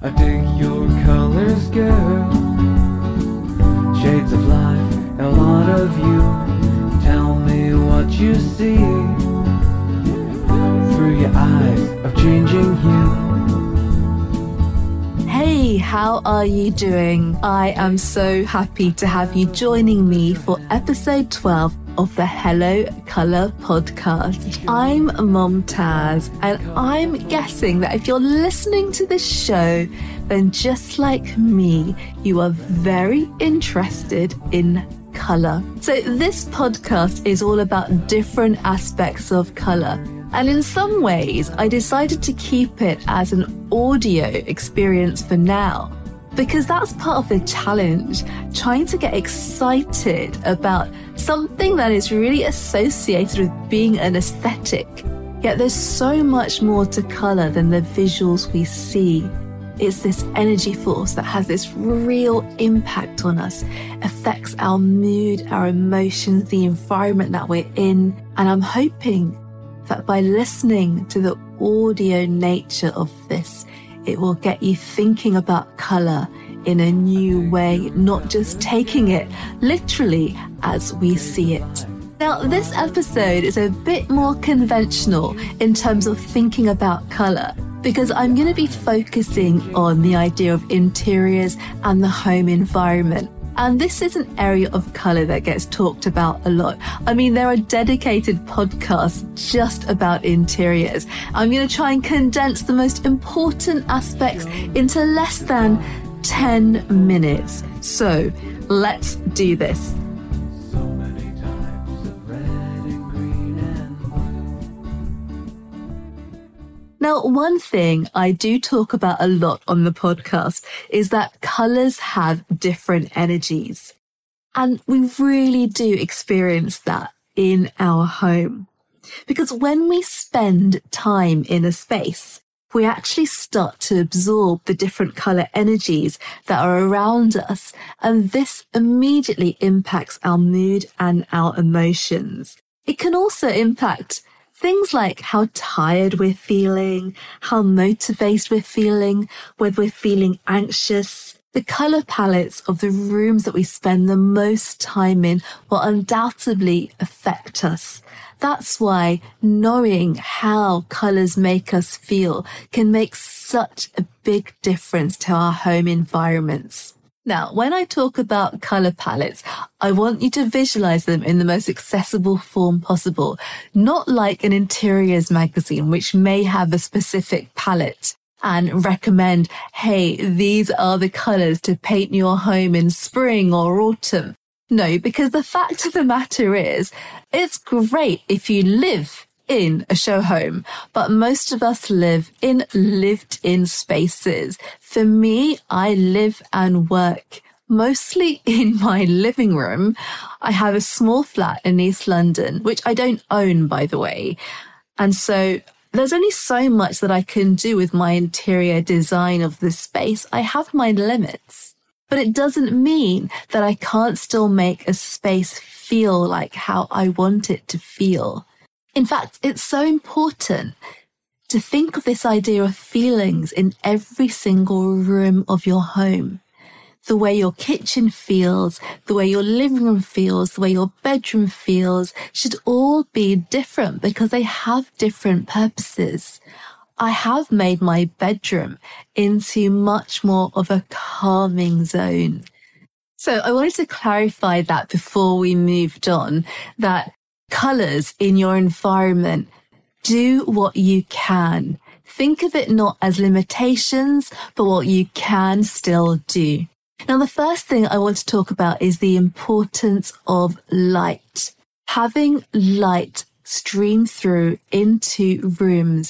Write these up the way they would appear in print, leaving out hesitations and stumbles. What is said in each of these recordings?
I dig your colors, girl. Shades of life, a lot of you. Tell me what you see through your eyes of changing hue. Hey, how are you doing? I am so happy to have you joining me for episode 12 of the Hello Colour podcast. I'm Mumtaz, and I'm guessing that if you're listening to this show, then just like me, you are very interested in colour. So this podcast is all about different aspects of colour. And in some ways, I decided to keep it as an audio experience for now, because that's part of the challenge, trying to get excited about something that is really associated with being an aesthetic. Yet there's so much more to colour than the visuals we see. It's this energy force that has this real impact on us, affects our mood, our emotions, the environment that we're in. And I'm hoping that by listening to the audio nature of this, it will get you thinking about colour in a new way, not just taking it literally as we see it. Now, this episode is a bit more conventional in terms of thinking about colour, because I'm going to be focusing on the idea of interiors and the home environment. And this is an area of colour that gets talked about a lot. I mean, there are dedicated podcasts just about interiors. I'm going to try and condense the most important aspects into less than 10 minutes. So let's do this. Now, one thing I do talk about a lot on the podcast is that colours have different energies. And we really do experience that in our home. Because when we spend time in a space, we actually start to absorb the different colour energies that are around us. And this immediately impacts our mood and our emotions. It can also impact things like how tired we're feeling, how motivated we're feeling, whether we're feeling anxious. The colour palettes of the rooms that we spend the most time in will undoubtedly affect us. That's why knowing how colours make us feel can make such a big difference to our home environments. Now, when I talk about colour palettes, I want you to visualize them in the most accessible form possible, not like an interiors magazine, which may have a specific palette and recommend, hey, these are the colours to paint your home in spring or autumn. No, because the fact of the matter is, it's great if you live in a show home, but most of us live in lived-in spaces. For me, I live and work mostly in my living room. I have a small flat in East London, which I don't own, by the way. And so there's only so much that I can do with my interior design of this space. I have my limits, but it doesn't mean that I can't still make a space feel like how I want it to feel. In fact, it's so important to think of this idea of feelings in every single room of your home. The way your kitchen feels, the way your living room feels, the way your bedroom feels should all be different because they have different purposes. I have made my bedroom into much more of a calming zone. So I wanted to clarify that before we moved on, that colours in your environment, do what you can. Think of it not as limitations, but what you can still do. Now, the first thing I want to talk about is the importance of light. Having light stream through into rooms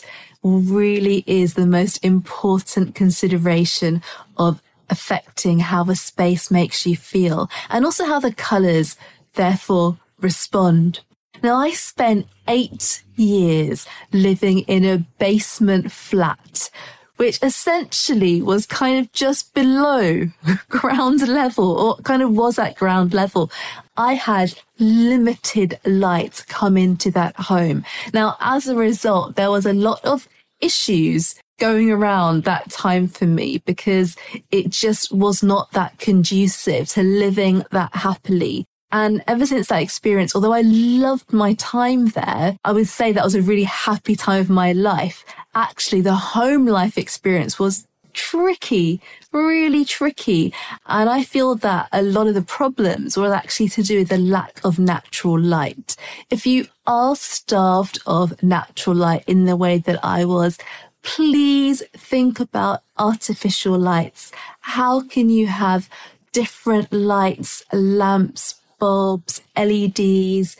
really is the most important consideration of affecting how the space makes you feel, and also how the colours therefore respond. Now, I spent 8 years living in a basement flat, which essentially was kind of just below ground level, or kind of was at ground level. I had limited light come into that home. Now, as a result, there was a lot of issues going around that time for me because it just was not that conducive to living that happily. And ever since that experience, although I loved my time there, I would say that was a really happy time of my life. Actually, the home life experience was tricky, really tricky. And I feel that a lot of the problems were actually to do with the lack of natural light. If you are starved of natural light in the way that I was, please think about artificial lights. How can you have different lights, lamps, bulbs, LEDs,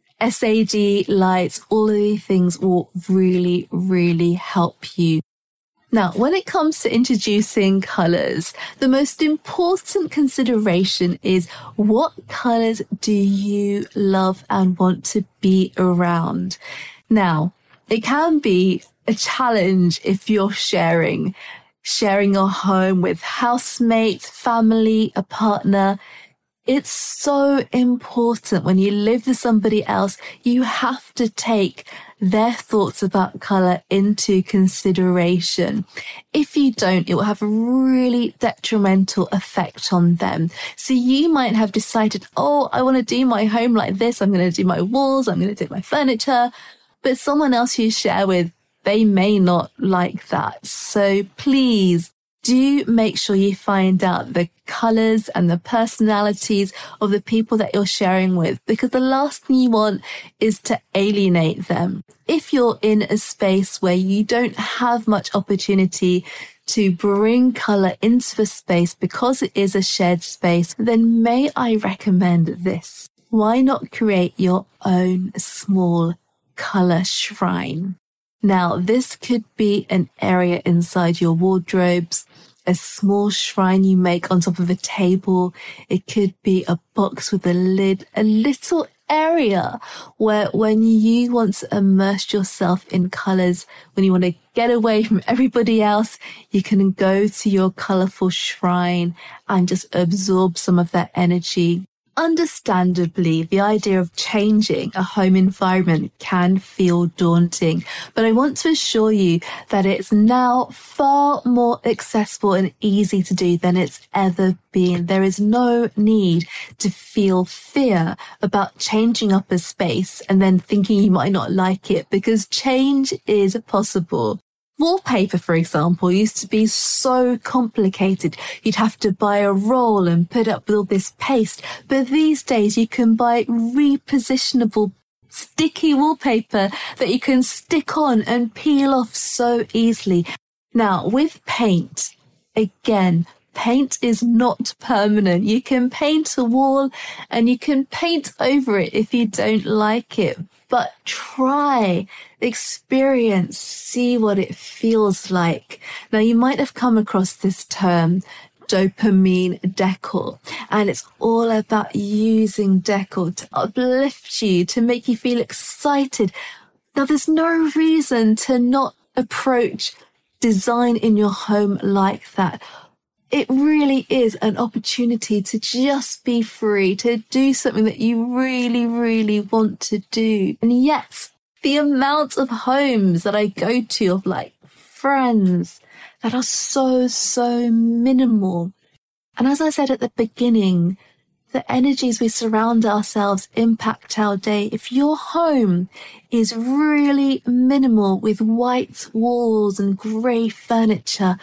SAD lights? All of these things will really, really help you. Now, when it comes to introducing colours, the most important consideration is what colours do you love and want to be around? Now, it can be a challenge if you're sharing your home with housemates, family, a partner. It's so important when you live with somebody else, you have to take their thoughts about colour into consideration. If you don't, it will have a really detrimental effect on them. So you might have decided, oh, I want to do my home like this. I'm going to do my walls. I'm going to do my furniture. But someone else you share with, they may not like that. So please do make sure you find out the colours and the personalities of the people that you're sharing with, because the last thing you want is to alienate them. If you're in a space where you don't have much opportunity to bring colour into the space because it is a shared space, then may I recommend this? Why not create your own small colour shrine? Now, this could be an area inside your wardrobes, a small shrine you make on top of a table. It could be a box with a lid, a little area where when you want to immerse yourself in colours, when you want to get away from everybody else, you can go to your colourful shrine and just absorb some of that energy. Understandably, the idea of changing a home environment can feel daunting, but I want to assure you that it's now far more accessible and easy to do than it's ever been. There is no need to feel fear about changing up a space and then thinking you might not like it, because change is possible. Wallpaper, for example, used to be so complicated. You'd have to buy a roll and put up with all this paste. But these days you can buy repositionable sticky wallpaper that you can stick on and peel off so easily. Now, with paint, again, paint is not permanent. You can paint a wall and you can paint over it if you don't like it. But try, experience, see what it feels like. Now, you might have come across this term, dopamine decor, and it's all about using decor to uplift you, to make you feel excited. Now, there's no reason to not approach design in your home like that. It really is an opportunity to just be free, to do something that you really, really want to do. And yet, the amount of homes that I go to of like friends that are so minimal. And as I said at the beginning, the energies we surround ourselves impact our day. If your home is really minimal with white walls and grey furniture,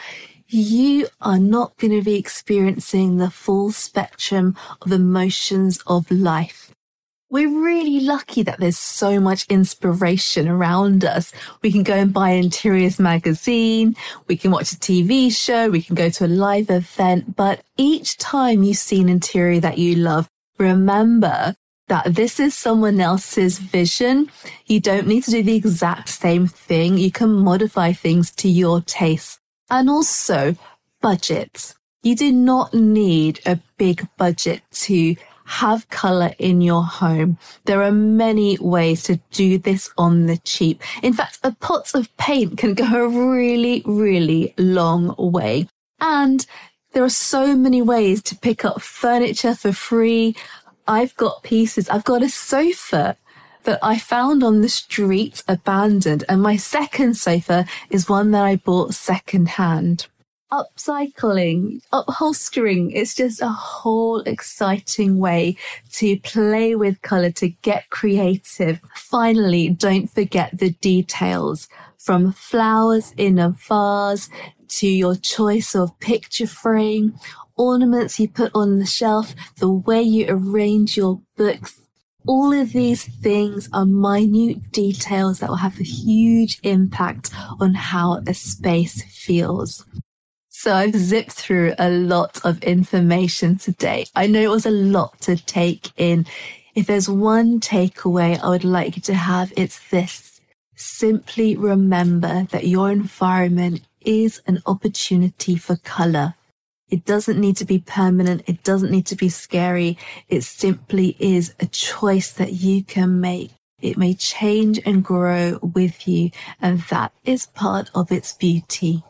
you are not going to be experiencing the full spectrum of emotions of life. We're really lucky that there's so much inspiration around us. We can go and buy an interiors magazine, we can watch a TV show, we can go to a live event, but each time you see an interior that you love, remember that this is someone else's vision. You don't need to do the exact same thing. You can modify things to your taste. And also, budget. You do not need a big budget to have colour in your home. There are many ways to do this on the cheap. In fact, a pot of paint can go a really, really long way. And there are so many ways to pick up furniture for free. I've got a sofa that I found on the street abandoned. And my second sofa is one that I bought secondhand. Upcycling, upholstering, it's just a whole exciting way to play with colour, to get creative. Finally, don't forget the details, from flowers in a vase to your choice of picture frame, ornaments you put on the shelf, the way you arrange your books. All of these things are minute details that will have a huge impact on how a space feels. So I've zipped through a lot of information today. I know it was a lot to take in. If there's one takeaway I would like you to have, it's this. Simply remember that your environment is an opportunity for colour. It doesn't need to be permanent. It doesn't need to be scary. It simply is a choice that you can make. It may change and grow with you, and that is part of its beauty.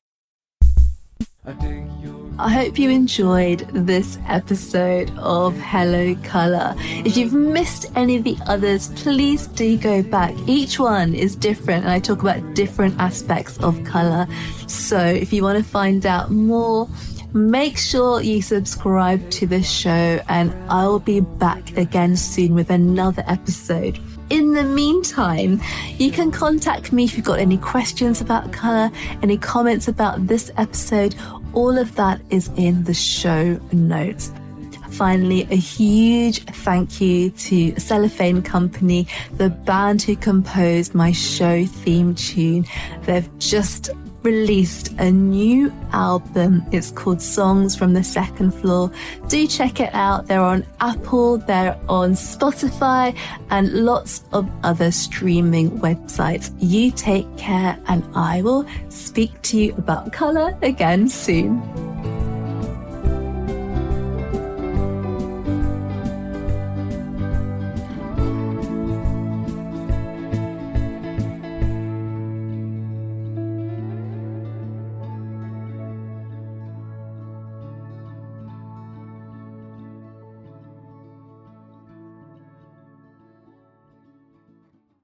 I hope you enjoyed this episode of Hello Colour. If you've missed any of the others, please do go back. Each one is different and I talk about different aspects of colour. So if you want to find out more, make sure you subscribe to the show, and I'll be back again soon with another episode. In the meantime, you can contact me if you've got any questions about colour, any comments about this episode. All of that is in the show notes. Finally, a huge thank you to Cellophane Company, the band who composed my show theme tune. They've just released a new album. It's called Songs from the Second Floor. Do check it out. They're on Apple, they're on Spotify, and lots of other streaming websites. You take care, and I will speak to you about colour again soon.